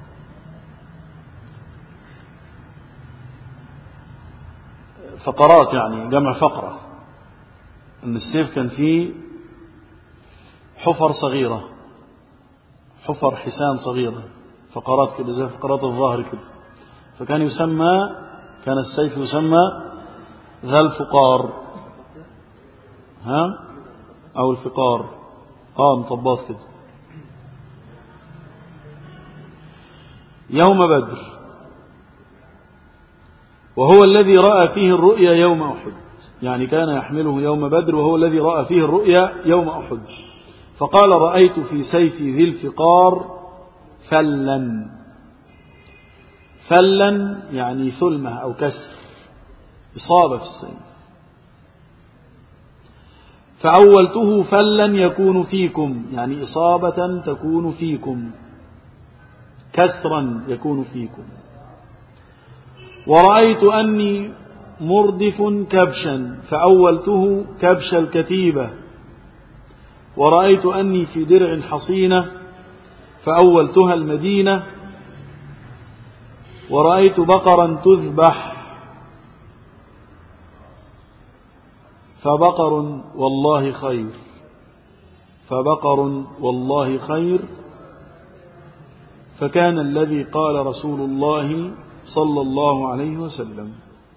فقرات يعني جمع فقرة، أن السيف كان فيه حفر صغيرة، حفر حسان صغيرة، فقرات كده زي فقرات الظهر كده، فكان السيف يسمى ذا الفقار، أو الفقار، مطبات كده. يوم بدر، وهو الذي رأى فيه الرؤيا يوم أحد، يعني كان يحمله يوم بدر وهو الذي رأى فيه الرؤيا يوم أحد. فقال: رأيت في سيفي ذي الفقار فلا. فلا يعني ثلمة أو كسر، إصابة في السيف. فأولته فلا يكون فيكم، يعني إصابة تكون فيكم، كسرا يكون فيكم. ورأيت أني مردف كبشا، فأولته كبش الكتيبة. ورأيت أني في درع حصينة، فأولتها المدينة. ورأيت بقرا تذبح، فبقر والله خير، فبقر والله خير. فكان الذي قال رسول الله صلى الله عليه وسلم.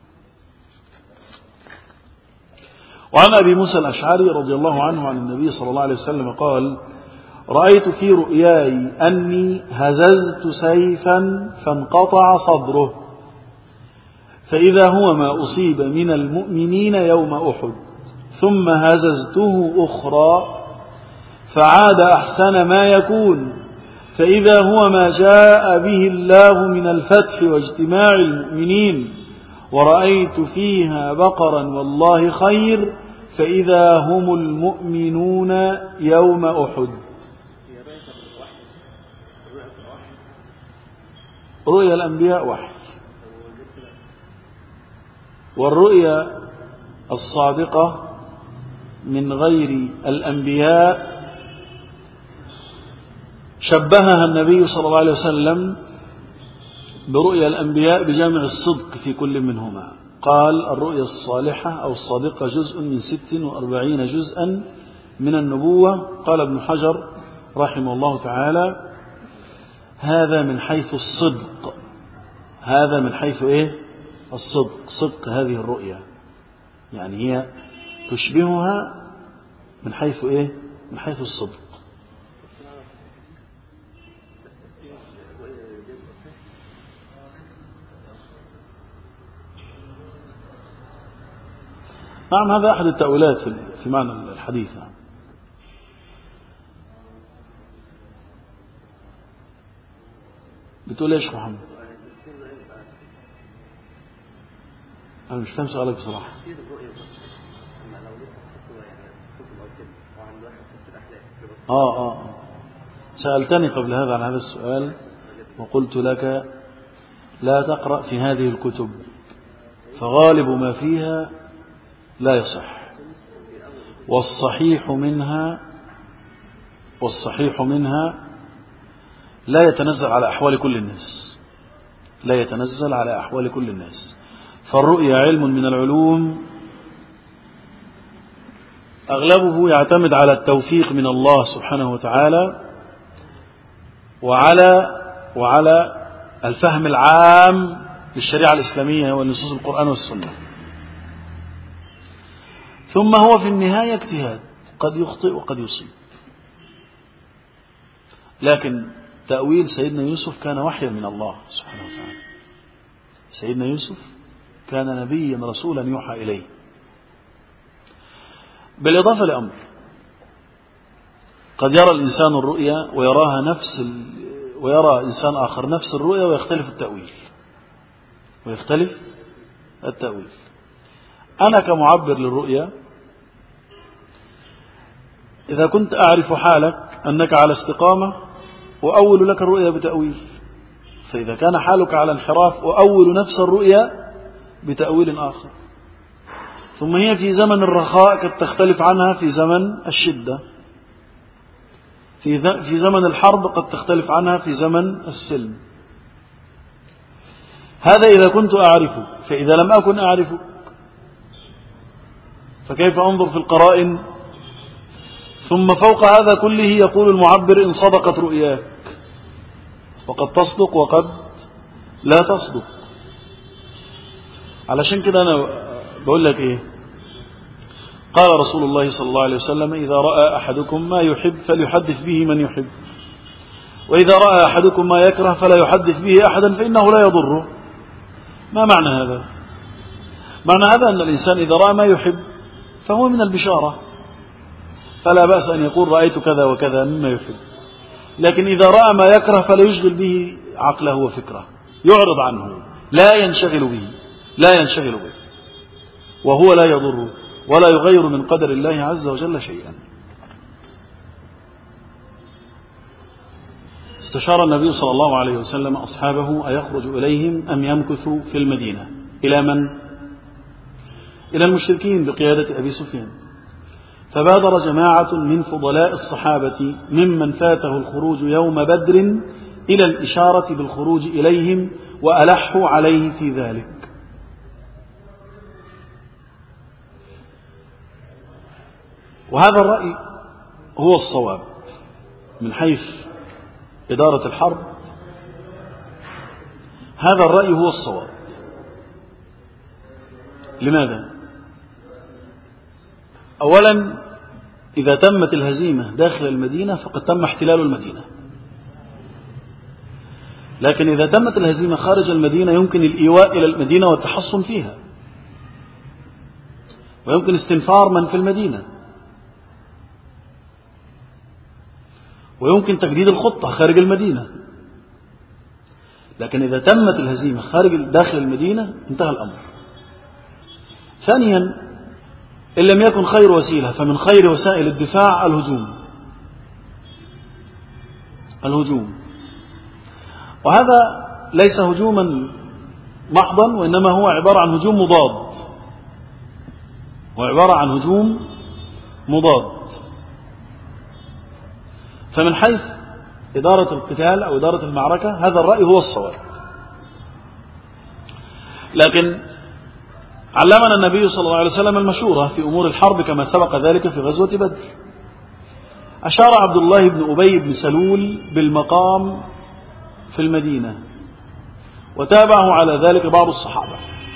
وعن أبي موسى الأشعري رضي الله عنه عن النبي صلى الله عليه وسلم قال: رأيت في رؤياي أني هززت سيفا فانقطع صدره، فإذا هو ما أصيب من المؤمنين يوم أحد، ثم هززته أخرى فعاد أحسن ما يكون، فإذا هو ما جاء به الله من الفتح واجتماع المؤمنين، ورأيت فيها بقرا والله خير، فإذا هم المؤمنون يوم أحد. رؤيا الأنبياء وحي، والرؤيا الصادقة من غير الأنبياء شبهها النبي صلى الله عليه وسلم برؤيا الأنبياء بجامع الصدق في كل منهما. قال الرؤيا الصالحة أو الصادقة جزء من 46 جزءا من النبوة. قال ابن حجر رحمه الله تعالى هذا من حيث الصدق، هذا من حيث إيه؟ الصدق، صدق هذه الرؤيا، يعني هي تشبهها من حيث إيه؟ من حيث الصدق. نعم، هذا أحد التأويلات في معنى الحديث. بتقول ايش محمد؟ أنا مش فاهم سؤالك بصراحة. سألتني قبل هذا عن هذا السؤال وقلت لك لا تقرأ في هذه الكتب، فغالب ما فيها لا يصح، والصحيح منها لا يتنزل على أحوال كل الناس، لا يتنزل على أحوال كل الناس. فالرؤيا علم من العلوم أغلبه يعتمد على التوفيق من الله سبحانه وتعالى وعلى الفهم العام للشريعة الإسلامية والنصوص القرآن والسنة. ثم هو في النهاية اجتهاد، قد يخطئ وقد يصيب. لكن تأويل سيدنا يوسف كان وحيا من الله سبحانه وتعالى. سيدنا يوسف كان نبيا رسولا يوحى إليه. بالإضافة لأمر، قد يرى الإنسان الرؤيا ويرى إنسان آخر نفس الرؤيا ويختلف التأويل. أنا كمعبر للرؤيا إذا كنت أعرف حالك أنك على استقامة وأول لك الرؤيا بتأويل، فإذا كان حالك على انحراف وأول نفس الرؤيا بتأويل آخر. ثم هي في زمن الرخاء قد تختلف عنها في زمن الشدة، في زمن الحرب قد تختلف عنها في زمن السلم. هذا إذا كنت أعرفه، فإذا لم أكن أعرفك فكيف أنظر في القرائن؟ ثم فوق هذا كله يقول المعبر إن صدقت رؤياك، وقد تصدق وقد لا تصدق. علشان كده أنا بقول لك إيه؟ قال رسول الله صلى الله عليه وسلم إذا رأى أحدكم ما يحب فليحدث به من يحب، وإذا رأى أحدكم ما يكره فلا يحدث به أحدا فإنه لا يضره. ما معنى هذا؟ معنى هذا أن الإنسان إذا رأى ما يحب فهو من البشارة، فلا بأس أن يقول رأيت كذا وكذا مما يحب. لكن إذا رأى ما يكره فلا يشغل به عقله وفكره، يعرض عنه، لا ينشغل به، وهو لا يضر ولا يغير من قدر الله عز وجل شيئا. استشار النبي صلى الله عليه وسلم أصحابه أيخرج إليهم أم يمكث في المدينة. إلى من؟ إلى المشركين بقيادة أبي سفيان. فبادر جماعة من فضلاء الصحابة ممن فاته الخروج يوم بدر إلى الإشارة بالخروج إليهم، وألحوا عليه في ذلك. وهذا الرأي هو الصواب من حيث إدارة الحرب، هذا الرأي هو الصواب. لماذا؟ أولا، إذا تمت الهزيمة داخل المدينة فقد تم احتلال المدينة، لكن إذا تمت الهزيمة خارج المدينة يمكن الإيواء إلى المدينة والتحصن فيها. ويمكن استنفار من في المدينة، ويمكن تجديد الخطة خارج المدينة. لكن إذا تمت الهزيمة داخل المدينة انتهى الأمر. ثانيا، إن لم يكن خير وسيلة فمن خير وسائل الدفاع الهجوم. وهذا ليس هجوما محضا، وإنما هو عبارة عن هجوم مضاد. فمن حيث إدارة القتال أو إدارة المعركة هذا الرأي هو الصواب. لكن علمنا النبي صلى الله عليه وسلم المشورة في أمور الحرب كما سبق ذلك في غزوة بدر. أشار عبد الله بن أبي بن سلول بالمقام في المدينة، وتابعه على ذلك بعض الصحابة،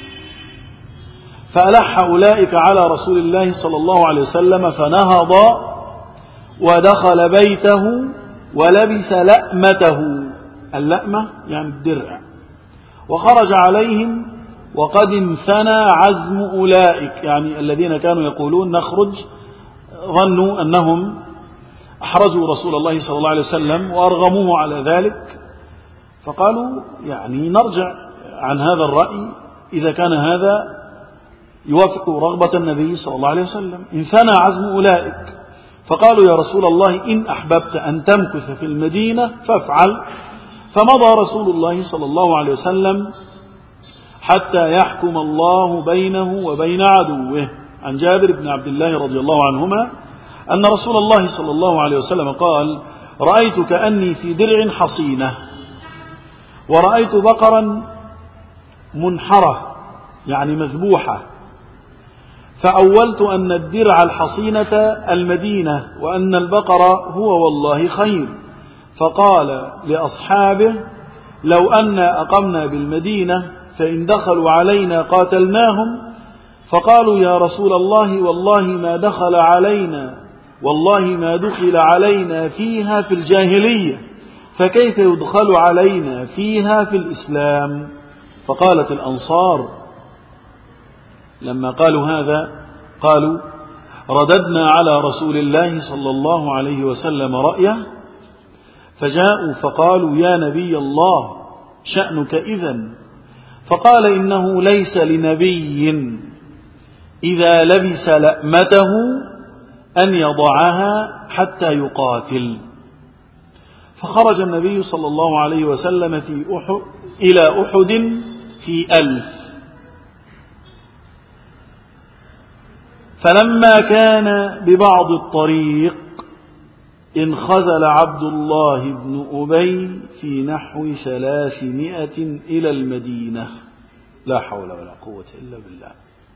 فألح أولئك على رسول الله صلى الله عليه وسلم، فنهض ودخل بيته ولبس لأمته، اللأمة يعني الدرع، وخرج عليهم وقد انثنى عزم أولئك، يعني الذين كانوا يقولون نخرج، ظنوا أنهم أحرجوا رسول الله صلى الله عليه وسلم وأرغموه على ذلك، فقالوا يعني نرجع عن هذا الرأي إذا كان هذا يوافق رغبة النبي صلى الله عليه وسلم. انثنى عزم أولئك، فقالوا يا رسول الله إن أحببت أن تمكث في المدينة فافعل. فمضى رسول الله صلى الله عليه وسلم حتى يحكم الله بينه وبين عدوه. عن جابر بن عبد الله رضي الله عنهما أن رسول الله صلى الله عليه وسلم قال: رأيت كأني في درع حصينة، ورأيت بقرا منحرة يعني مذبوحة، فأولت أن الدرع الحصينة المدينة وأن البقر هو والله خير. فقال لأصحابه: لو أن أقمنا بالمدينة فإن دخلوا علينا قاتلناهم. فقالوا يا رسول الله والله ما دخل علينا فيها في الجاهلية، فكيف يدخل علينا فيها في الإسلام؟ فقالت الأنصار لما قالوا هذا قالوا: رددنا على رسول الله صلى الله عليه وسلم رأيه، فجاءوا فقالوا: يا نبي الله شأنك إذن؟ فقال: إنه ليس لنبي إذا لبس لأمته أن يضعها حتى يقاتل. فخرج النبي صلى الله عليه وسلم إلى أحد في 1000. فلما كان ببعض الطريق انخزل عبد الله بن أبي في نحو 300 إلى المدينة. لا حول ولا قوة إلا بالله.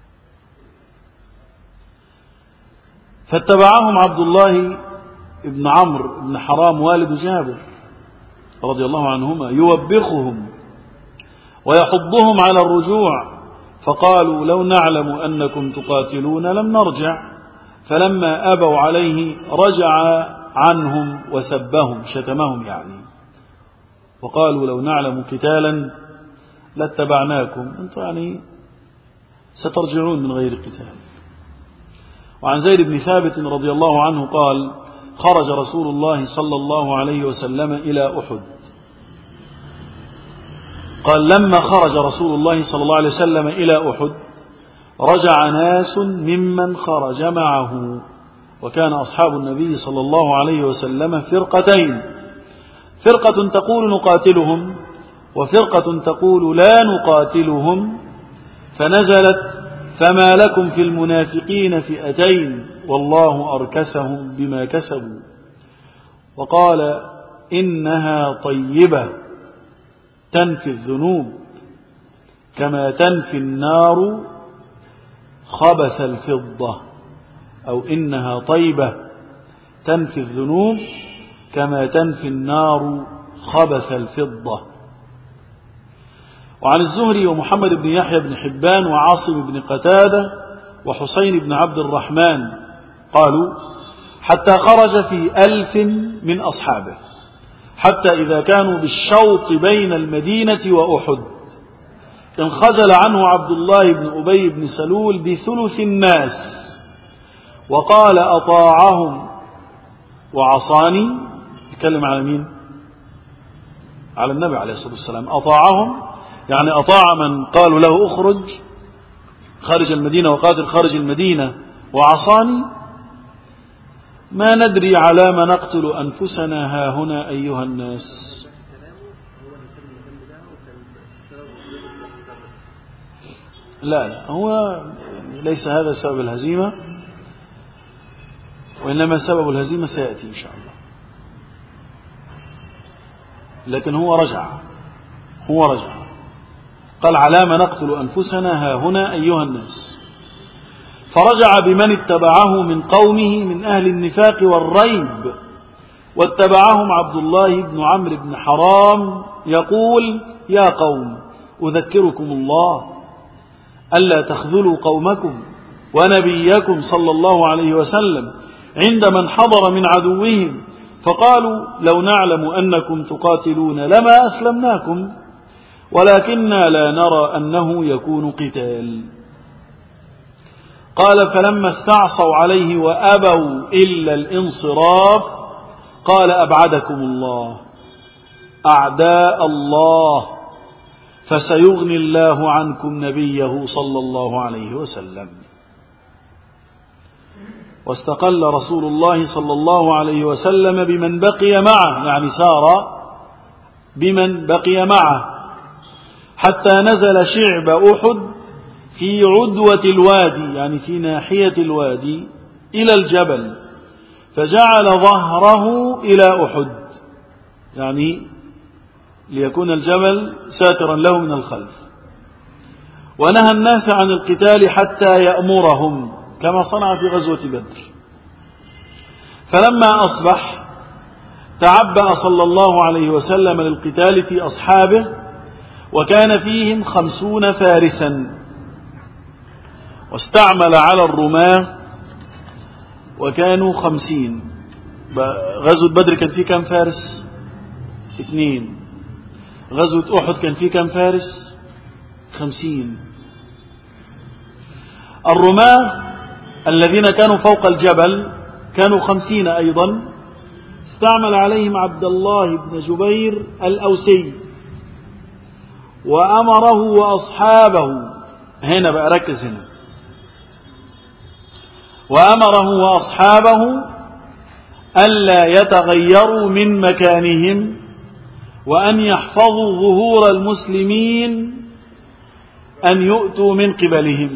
فاتبعهم عبد الله بن عمرو بن حرام والد جابر رضي الله عنهما يوبخهم ويحضهم على الرجوع، فقالوا: لو نعلم أنكم تقاتلون لم نرجع. فلما أبوا عليه رجع عنهم وسبهم، شتمهم يعني، وقالوا: لو نعلم قتالا لاتبعناكم، أنتم يعني سترجعون من غير قتال. وعن زيد بن ثابت رضي الله عنه قال: خرج رسول الله صلى الله عليه وسلم إلى أحد. قال: لما خرج رسول الله صلى الله عليه وسلم إلى أحد رجع ناس ممن خرج معه، وكان أصحاب النبي صلى الله عليه وسلم فرقتين، فرقة تقول نقاتلهم وفرقة تقول لا نقاتلهم. فنزلت: فما لكم في المنافقين فئتين والله أركسهم بما كسبوا. وقال: إنها طيبة تنفي الذنوب كما تنفي النار خبث الفضة، أو إنها طيبة تنفي الذنوب كما تنفي النار خبث الفضة. وعن الزهري ومحمد بن يحيى بن حبان وعاصم بن قتادة وحسين بن عبد الرحمن قالوا: حتى خرج في 1000 من أصحابه، حتى إذا كانوا بالشوط بين المدينة وأحد انخزل عنه عبد الله بن أبي بن سلول بثلث الناس وقال أطاعهم وعصاني. يتكلم على مين؟ على النبي عليه الصلاة والسلام. أطاعهم يعني أطاع من قالوا له اخرج خارج المدينة وقاتل خارج المدينة، وعصاني ما ندري على ما نقتل أنفسنا هاهنا أيها الناس. لا هو ليس هذا سبب الهزيمة، وإنما سبب الهزيمة سيأتي إن شاء الله. لكن هو رجع قال على ما نقتل أنفسنا هاهنا أيها الناس، فرجع بمن اتبعه من قومه من أهل النفاق والريب، واتبعهم عبد الله بن عمرو بن حرام يقول يا قوم أذكركم الله ألا تخذلوا قومكم ونبيكم صلى الله عليه وسلم عند من حضر من عدوهم، فقالوا لو نعلم أنكم تقاتلون لما أسلمناكم ولكننا لا نرى أنه يكون قتال. قال فلما استعصوا عليه وأبوا إلا الانصراف قال أبعدكم الله أعداء الله فسيغني الله عنكم نبيه صلى الله عليه وسلم. واستقل رسول الله صلى الله عليه وسلم بمن بقي معه، يعني سار بمن بقي معه حتى نزل شعب أحد في عدوة الوادي، يعني في ناحية الوادي إلى الجبل، فجعل ظهره إلى أحد، يعني ليكون الجبل ساترا له من الخلف، ونهى الناس عن القتال حتى يأمرهم كما صنع في غزوة بدر. فلما أصبح تعبأ صلى الله عليه وسلم للقتال في أصحابه، وكان فيهم 50 فارسا، واستعمل على الرماة وكانوا 50. غزوة بدر كان فيه كم فارس؟ 2. غزوة أحد كان فيه كم فارس؟ 50. الرماة الذين كانوا فوق الجبل كانوا 50 أيضا، استعمل عليهم عبد الله بن جبير الأوسي وأمره وأصحابه، هنا بقى ركز هنا، وأمره وأصحابه ألا يتغيروا من مكانهم وأن يحفظوا ظهور المسلمين أن يؤتوا من قبلهم.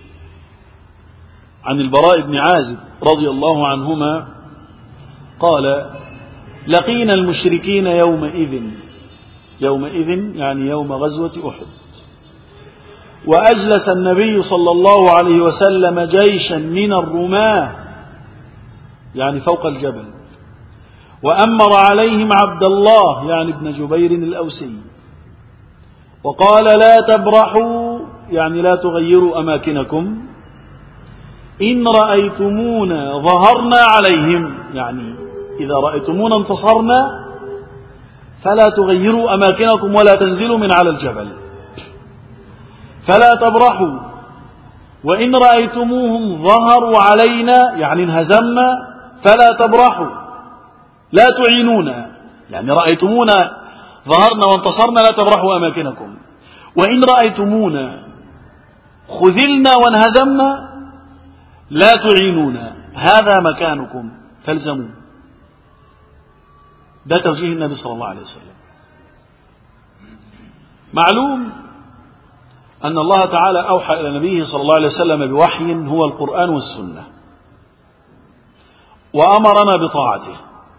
عن البراء بن عازب رضي الله عنهما قال لقينا المشركين يومئذ يعني يوم غزوة أحد، وأجلس النبي صلى الله عليه وسلم جيشا من الرماة يعني فوق الجبل، وأمر عليهم عبد الله يعني ابن جبير الأوسي، وقال لا تبرحوا يعني لا تغيروا أماكنكم، إن رأيتمونا ظهرنا عليهم، يعني إذا رأيتمونا انتصرنا فلا تغيروا أماكنكم ولا تنزلوا من على الجبل، فلا تبرحوا، وإن رأيتموهم ظهروا علينا يعني انهزمنا فلا تبرحوا لا تعينونا، يعني رأيتمونا ظهرنا وانتصرنا لا تبرحوا أماكنكم، وإن رأيتمونا خذلنا وانهزمنا لا تعينونا، هذا مكانكم فالزموا. ده توجيه النبي صلى الله عليه وسلم. معلوم أن الله تعالى أوحى إلى نبيه صلى الله عليه وسلم بوحي هو القرآن والسنة، وأمرنا بطاعته،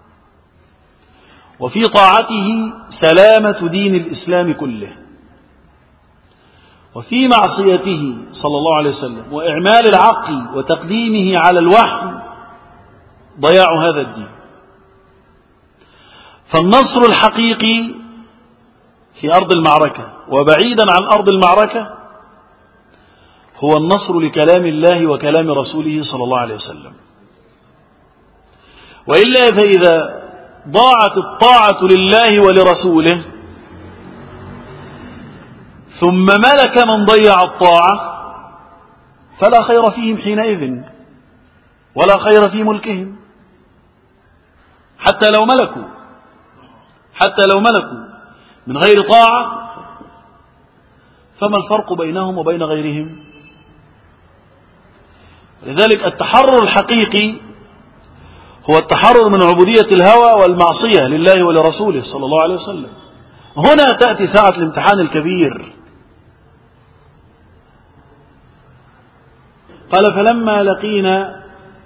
وفي طاعته سلامة دين الإسلام كله، وفي معصيته صلى الله عليه وسلم وإعمال العقل وتقديمه على الوحي ضياع هذا الدين. فالنصر الحقيقي في أرض المعركة وبعيدا عن أرض المعركة هو النصر لكلام الله وكلام رسوله صلى الله عليه وسلم، وإلا فإذا ضاعت الطاعة لله ولرسوله ثم ملك من ضيع الطاعة فلا خير فيهم حينئذ ولا خير في ملكهم، حتى لو ملكوا من غير طاعة، فما الفرق بينهم وبين غيرهم؟ لذلك التحرر الحقيقي هو التحرر من عبودية الهوى والمعصية لله ولرسوله صلى الله عليه وسلم. هنا تأتي ساعة الامتحان الكبير. قال فلما لقينا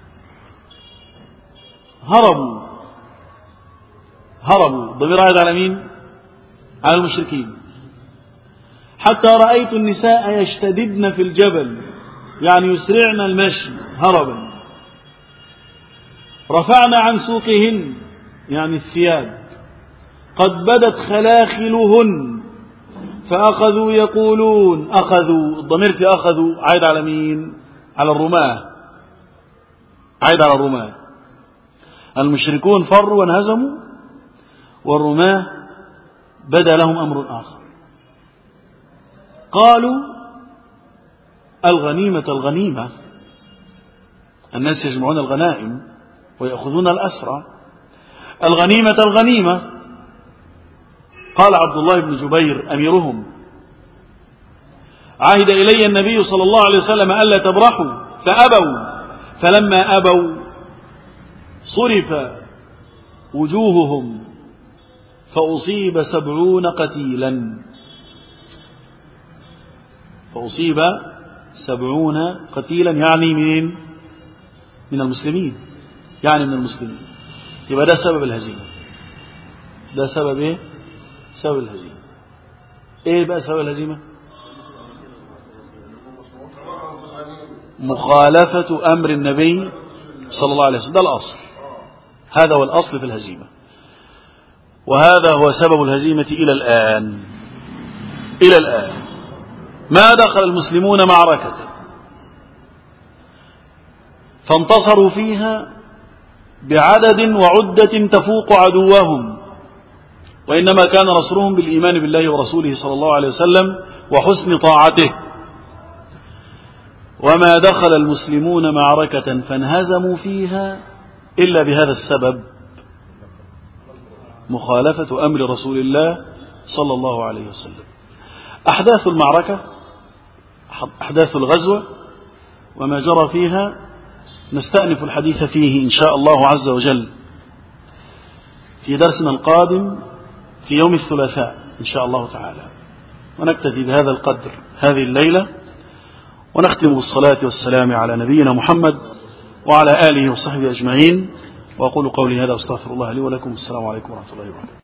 هربوا ضمير عائد على مين؟ على المشركين. حتى رأيت النساء يشتددن في الجبل، يعني يسرعن المشي هربا. رفعنا عن سوقهن، يعني الثياب، قد بدت خلاخلهن، فأخذوا يقولون. أخذوا الضمير في أخذوا عائد على مين؟ على الرماة، عائد على الرماة. المشركون فروا وانهزموا، والرماة بدا لهم أمر آخر. قالوا الغنيمة، الناس يجمعون الغنائم ويأخذون الأسرى. الغنيمة. قال عبد الله بن جبير أميرهم: عهد إلي النبي صلى الله عليه وسلم ألا تبرحوا، فأبوا. فلما أبوا صرف وجوههم، فأصيب 70 قتيلا. فأصيب 70 قتيلا، يعني من المسلمين، يبقى ده سبب الهزيمة. ده سبب ايه؟ سبب الهزيمة. ايه بقى سبب الهزيمة؟ مخالفة أمر النبي صلى الله عليه وسلم. ده الأصل، هذا هو الأصل في الهزيمة، وهذا هو سبب الهزيمة إلى الآن. ما دخل المسلمون معركة فانتصروا فيها بعدد وعدة تفوق عدوهم، وإنما كان نصرهم بالإيمان بالله ورسوله صلى الله عليه وسلم وحسن طاعته. وما دخل المسلمون معركة فانهزموا فيها إلا بهذا السبب: مخالفة أمر رسول الله صلى الله عليه وسلم. أحداث المعركة، أحداث الغزوة وما جرى فيها نستأنف الحديث فيه إن شاء الله عز وجل في درسنا القادم في يوم الثلاثاء إن شاء الله تعالى. ونكتفي بهذا القدر هذه الليلة، ونختم بالصلاة والسلام على نبينا محمد وعلى آله وصحبه أجمعين. وأقول قولي هذا واستغفر الله لي ولكم. السلام عليكم ورحمة الله وبركاته.